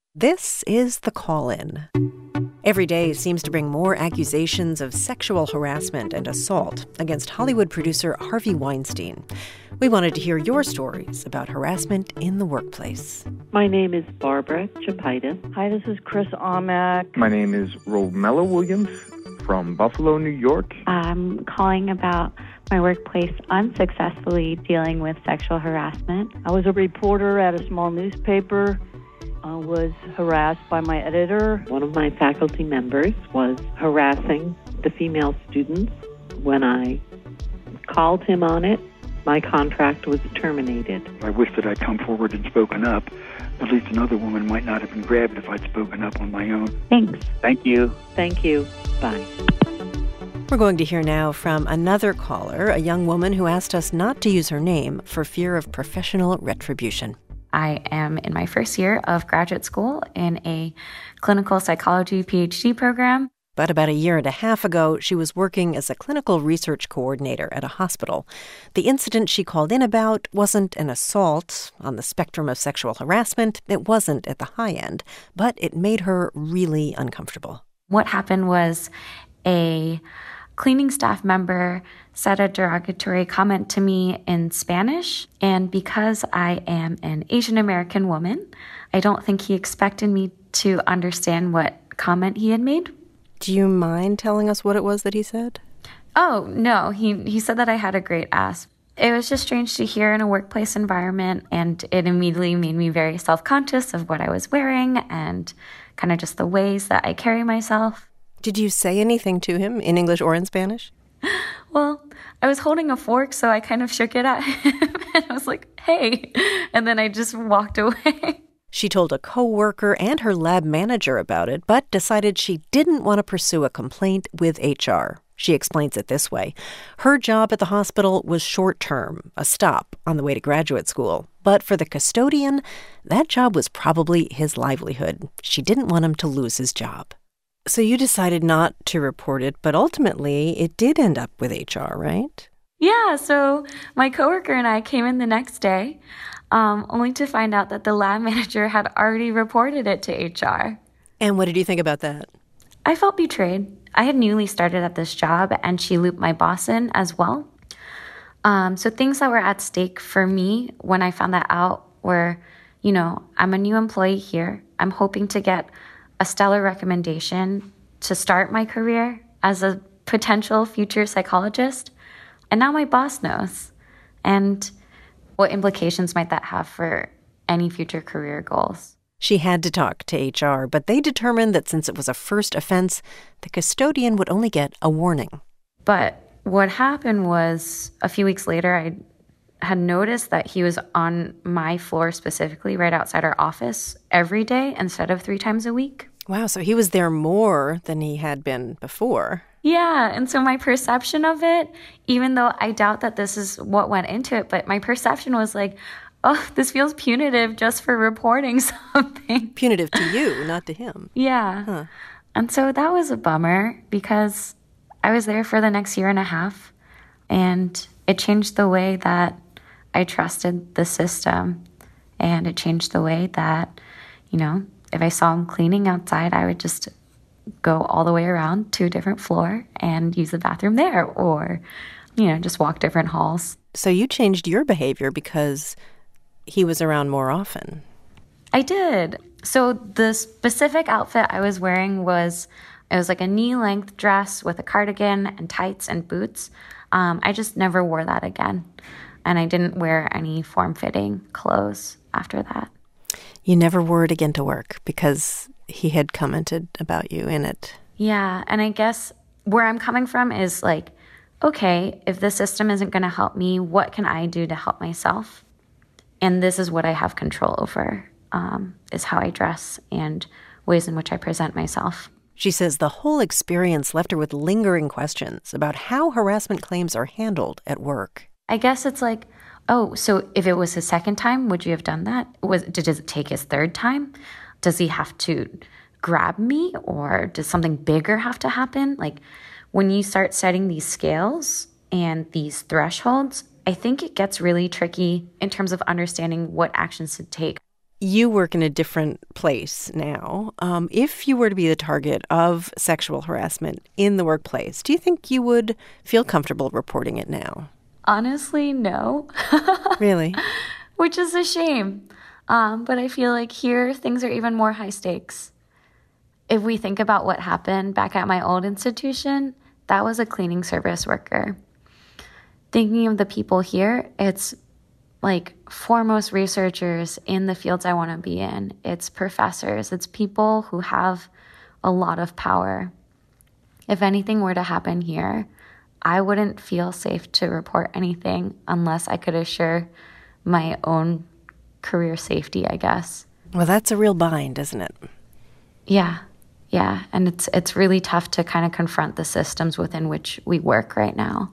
This is The Call-In. Every day seems to bring more accusations of sexual harassment and assault against Hollywood producer Harvey Weinstein. We wanted to hear your stories about harassment in the workplace. My name is Barbara Chapaitis. Hi, this is Chris Aumack. My name is Romella Williams from Buffalo, New York. I'm calling about my workplace unsuccessfully dealing with sexual harassment. I was a reporter at a small newspaper. I was harassed by my editor. One of my faculty members was harassing the female students. When I called him on it, my contract was terminated. I wish that I'd come forward and spoken up. At least another woman might not have been grabbed if I'd spoken up on my own. Thanks. Thank you. Thank you. Bye. We're going to hear now from another caller, a young woman who asked us not to use her name for fear of professional retribution. I am in my first year of graduate school in a clinical psychology PhD program. But about a year and a half ago, she was working as a clinical research coordinator at a hospital. The incident she called in about wasn't an assault on the spectrum of sexual harassment. It wasn't at the high end, but it made her really uncomfortable. What happened was a cleaning staff member said a derogatory comment to me in Spanish, and because I am an Asian American woman, I don't think he expected me to understand what comment he had made. Do you mind telling us what it was that he said? Oh, no, he said that I had a great ass. It was just strange to hear in a workplace environment, and it immediately made me very self-conscious of what I was wearing and kind of just the ways that I carry myself. Did you say anything to him in English or in Spanish? Well, I was holding a fork, so I kind of shook it at him, and I was like, hey, and then I just walked away. She told a coworker and her lab manager about it, but decided she didn't want to pursue a complaint with HR. She explains it this way. Her job at the hospital was short-term, a stop on the way to graduate school. But for the custodian, that job was probably his livelihood. She didn't want him to lose his job. So you decided not to report it, but ultimately it did end up with HR, right? Yeah, so my coworker and I came in the next day, only to find out that the lab manager had already reported it to HR. And what did you think about that? I felt betrayed. I had newly started at this job, and she looped my boss in as well. So things that were at stake for me when I found that out were, I'm a new employee here. I'm hoping to get a stellar recommendation to start my career as a potential future psychologist. And now my boss knows. And what implications might that have for any future career goals? She had to talk to HR, but they determined that since it was a first offense, the custodian would only get a warning. But what happened was a few weeks later, I had noticed that he was on my floor specifically right outside our office every day instead of 3 times a week. Wow, so he was there more than he had been before. Yeah, and so my perception of it, even though I doubt that this is what went into it, but my perception was like, oh, this feels punitive just for reporting something. Punitive to you, not to him. Yeah. Huh. And so that was a bummer because I was there for the next year and a half, and it changed the way that I trusted the system, and it changed the way that, if I saw him cleaning outside, I would just go all the way around to a different floor and use the bathroom there, or, just walk different halls. So you changed your behavior because he was around more often. I did. So the specific outfit I was wearing was like a knee-length dress with a cardigan and tights and boots. I just never wore that again. And I didn't wear any form-fitting clothes after that. You never wore it again to work because he had commented about you in it. Yeah, and I guess where I'm coming from is like, okay, if the system isn't going to help me, what can I do to help myself? And this is what I have control over, is how I dress and ways in which I present myself. She says the whole experience left her with lingering questions about how harassment claims are handled at work. I guess it's like, oh, so if it was his second time, would you have done that? Does it take his third time? Does he have to grab me, or does something bigger have to happen? Like, when you start setting these scales and these thresholds, I think it gets really tricky in terms of understanding what actions to take. You work in a different place now. If you were to be the target of sexual harassment in the workplace, do you think you would feel comfortable reporting it now? Honestly, no. Really? Which is a shame. But I feel like here things are even more high stakes. If we think about what happened back at my old institution, that was a cleaning service worker. Thinking of the people here, it's like foremost researchers in the fields I want to be in. It's professors. It's people who have a lot of power. If anything were to happen here, I wouldn't feel safe to report anything unless I could assure my own career safety, I guess. Well, that's a real bind, isn't it? Yeah. And it's really tough to kind of confront the systems within which we work right now.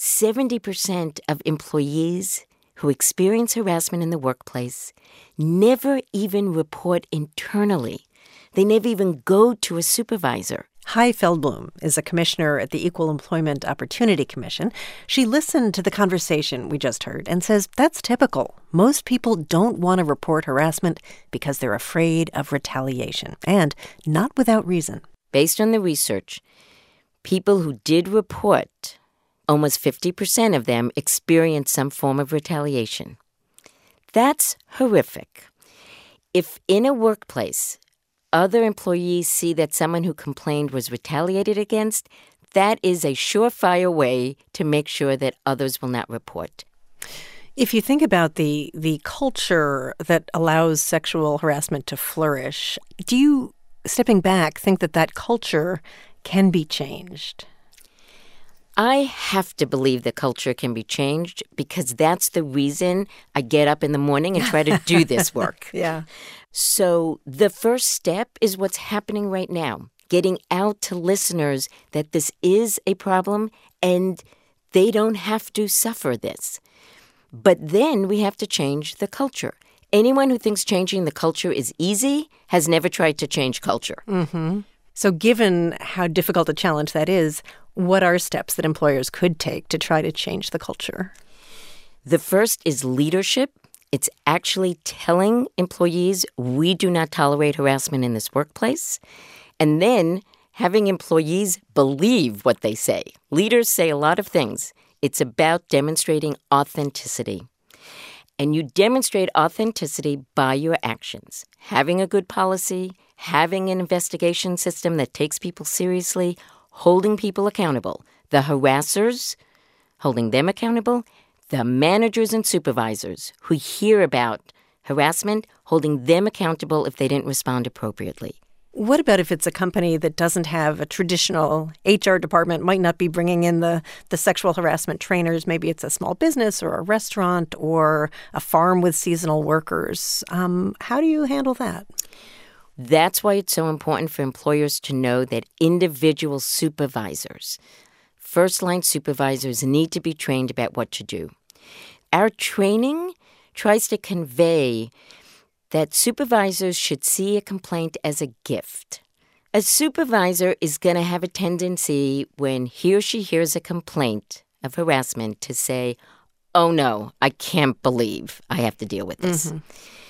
70% of employees who experience harassment in the workplace never even report internally. They never even go to a supervisor. Hai Feldblum is a commissioner at the Equal Employment Opportunity Commission. She listened to the conversation we just heard and says that's typical. Most people don't want to report harassment because they're afraid of retaliation, and not without reason. Based on the research, people who did report, almost 50% of them experienced some form of retaliation. That's horrific. If in a workplace, other employees see that someone who complained was retaliated against, that is a surefire way to make sure that others will not report. If you think about the culture that allows sexual harassment to flourish, do you, stepping back, think that culture can be changed? I have to believe the culture can be changed because that's the reason I get up in the morning and try to do this work. Yeah. So the first step is what's happening right now, getting out to listeners that this is a problem and they don't have to suffer this. But then we have to change the culture. Anyone who thinks changing the culture is easy has never tried to change culture. Mm-hmm. So given how difficult a challenge that is, what are steps that employers could take to try to change the culture? The first is leadership. It's actually telling employees we do not tolerate harassment in this workplace. And then having employees believe what they say. Leaders say a lot of things. It's about demonstrating authenticity. And you demonstrate authenticity by your actions. Having a good policy, having an investigation system that takes people seriously, holding people accountable. The harassers, holding them accountable. The managers and supervisors who hear about harassment, holding them accountable if they didn't respond appropriately. What about if it's a company that doesn't have a traditional HR department, might not be bringing in the sexual harassment trainers? Maybe it's a small business or a restaurant or a farm with seasonal workers. How do you handle that? That's why it's so important for employers to know that individual supervisors, first-line supervisors, need to be trained about what to do. Our training tries to convey that supervisors should see a complaint as a gift. A supervisor is going to have a tendency when he or she hears a complaint of harassment to say, oh no, I can't believe I have to deal with this. Mm-hmm.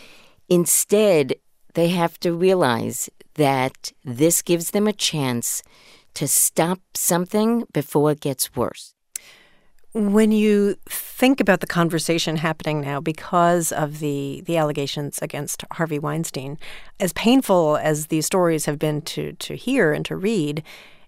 Instead, they have to realize that this gives them a chance to stop something before it gets worse. When you think about the conversation happening now because of the allegations against Harvey Weinstein, as painful as these stories have been to hear and to read,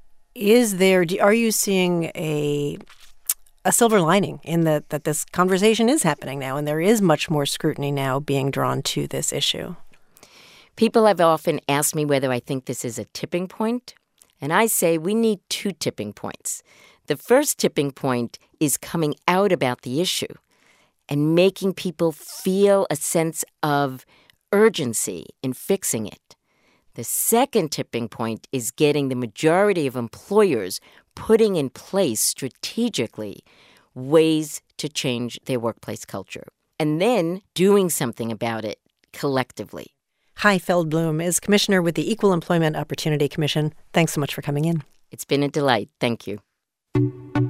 are you seeing a silver lining in that this conversation is happening now and there is much more scrutiny now being drawn to this issue? People have often asked me whether I think this is a tipping point, and I say we need 2 tipping points. The first tipping point is coming out about the issue and making people feel a sense of urgency in fixing it. The second tipping point is getting the majority of employers putting in place strategically ways to change their workplace culture and then doing something about it collectively. Hai Feldblum is commissioner with the Equal Employment Opportunity Commission. Thanks so much for coming in. It's been a delight. Thank you.